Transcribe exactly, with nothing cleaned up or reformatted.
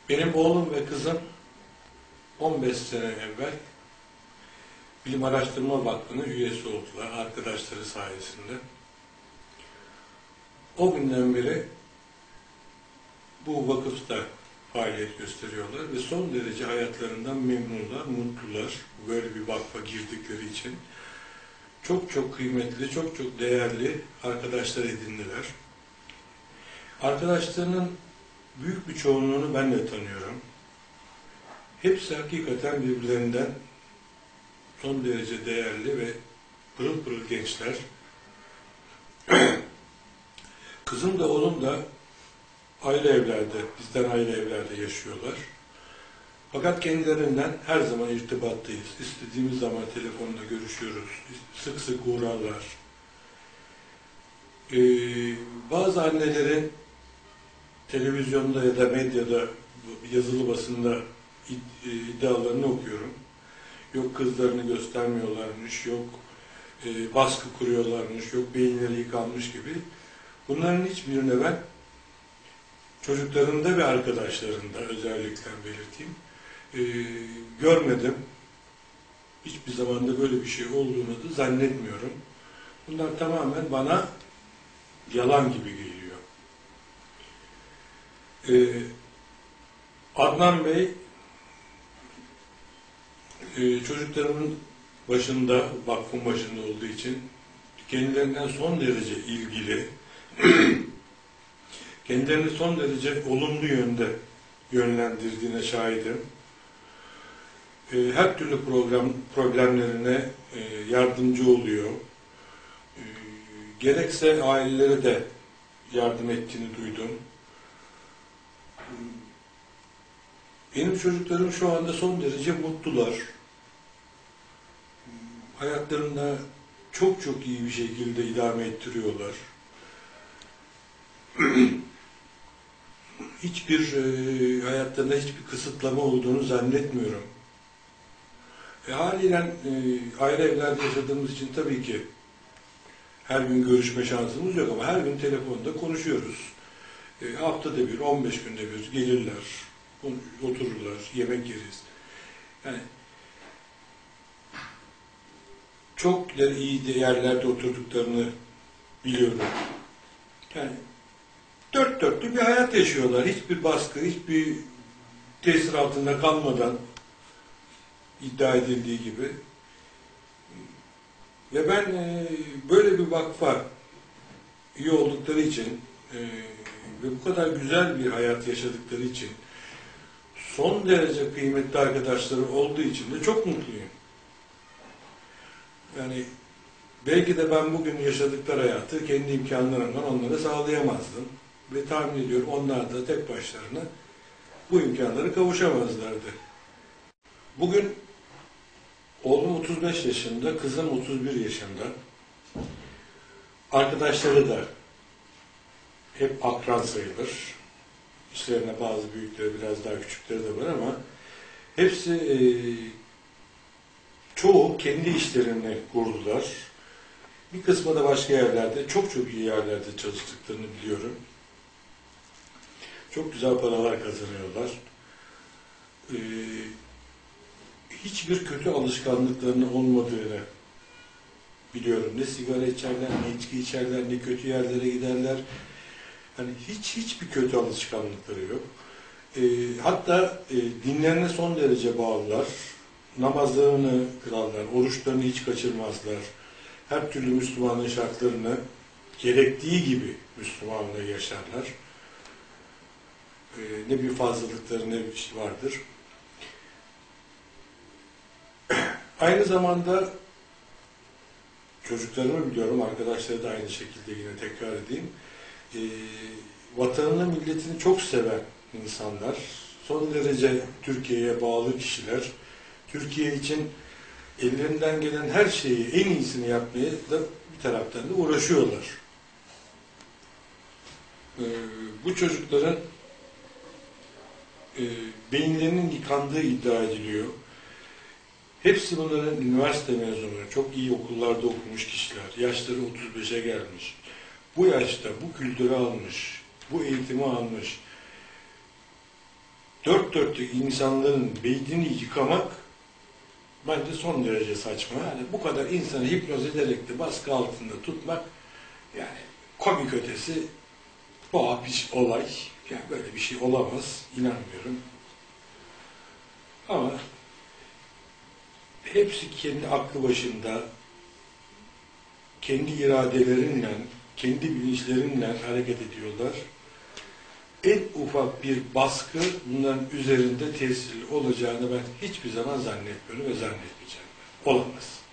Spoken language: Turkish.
Benim oğlum ve kızım on beş sene evvel Bilim Araştırma Vakfı'nın üyesi oldular arkadaşları sayesinde. O günden beri bu vakıfta faaliyet gösteriyorlar ve son derece hayatlarından memnunlar, mutlular. Böyle bir vakfa girdikleri için çok çok kıymetli, çok çok değerli arkadaşlar edindiler. Arkadaşlarının büyük bir çoğunluğunu ben de tanıyorum. Hepsi hakikaten birbirlerinden son derece değerli ve pırıl pırıl gençler. Kızım da oğlum da ayrı evlerde, bizden ayrı evlerde yaşıyorlar. Fakat kendilerinden her zaman irtibattayız. İstediğimiz zaman telefonla görüşüyoruz. Sık sık uğrarlar. Ee, bazı annelerin televizyonda ya da medyada, yazılı basında iddialarını okuyorum. Yok kızlarını göstermiyorlarmış, yok e, baskı kuruyorlarmış, yok beyinleri yıkanmış gibi. Bunların hiçbirine ben çocuklarında ve arkadaşlarında özellikle belirteyim. E, görmedim. Hiçbir zamanda böyle bir şey olduğunu da zannetmiyorum. Bunlar tamamen bana yalan gibi geliyor. E, Adnan Bey e, çocuklarımın başında, vakfın başında olduğu için kendilerinden son derece ilgili, kendilerini son derece olumlu yönde yönlendirdiğine şahidim. E, her türlü program problemlerine e, yardımcı oluyor. E, gerekse ailelere de yardım ettiğini duydum. Benim çocuklarım şu anda son derece mutlular. Hayatlarında çok çok iyi bir şekilde idame ettiriyorlar. Hiçbir e, hayatlarında hiçbir kısıtlama olduğunu zannetmiyorum. E, haliyle e, ayrı evlerde yaşadığımız için tabii ki her gün görüşme şansımız yok ama her gün telefonda konuşuyoruz. E, haftada bir, on beş günde bir gelirler, otururlar, yemek yeriz. Yani çok iyi yerlerde oturduklarını biliyorum. Yani dört dörtlü bir hayat yaşıyorlar. Hiçbir baskı, hiçbir tesir altında kalmadan iddia edildiği gibi. Ve ben e, böyle bir vakfa üye oldukları için e, ve bu kadar güzel bir hayat yaşadıkları için son derece kıymetli arkadaşları olduğu için de çok mutluyum. Yani belki de ben bugün yaşadıkları hayatı kendi imkanlarımdan onlara sağlayamazdım. Ve tahmin ediyorum onlar da tek başlarına bu imkanları kavuşamazlardı. Bugün oğlum otuz beş yaşında, kızım otuz bir yaşında. Arkadaşları da hep akran sayılır. İşlerine bazı büyükleri, biraz daha küçükleri de var ama hepsi e, çoğu kendi işlerini kurdular. Bir kısmı da başka yerlerde, çok çok iyi yerlerde çalıştıklarını biliyorum. Çok güzel paralar kazanıyorlar. Ee, hiçbir kötü alışkanlıklarının olmadığını biliyorum. Ne sigara içerler, ne içki içerler, ne kötü yerlere giderler. Yani hiç hiçbir kötü alışkanlıkları yok. Ee, hatta e, dinlerine son derece bağlılar. Namazlarını kılarlar, oruçlarını hiç kaçırmazlar. Her türlü Müslümanlığın şartlarını gerektiği gibi Müslümanlığı yaşarlar. Ee, ne bir fazlalıkları ne bir şey vardır. Aynı zamanda çocuklarımı biliyorum, arkadaşları da aynı şekilde yine tekrar edeyim. Ee, vatanını, milletini çok seven insanlar, son derece Türkiye'ye bağlı kişiler, Türkiye için ellerinden gelen her şeyi, en iyisini yapmaya da bir taraftan da uğraşıyorlar. Ee, bu çocukların e, beyinlerinin yıkandığı iddia ediliyor. Hepsi bunların üniversite mezunu, çok iyi okullarda okumuş kişiler. Yaşları otuz beşe gelmiş. Bu yaşta bu kültürü almış, bu eğitimi almış, dört dörtlük insanların beynini yıkamak bence son derece saçma. Yani bu kadar insanı hipnoz ederek de baskı altında tutmak, yani komik ötesi tuhaf bir olay. Yani böyle bir şey olamaz. İnanmıyorum. Ama hepsi kendi aklı başında, kendi iradelerinle, kendi bilinçlerinle hareket ediyorlar. En ufak bir baskı bunların üzerinde tesirli olacağını ben hiçbir zaman zannetmiyorum ve zannetmeyeceğim. Olamaz.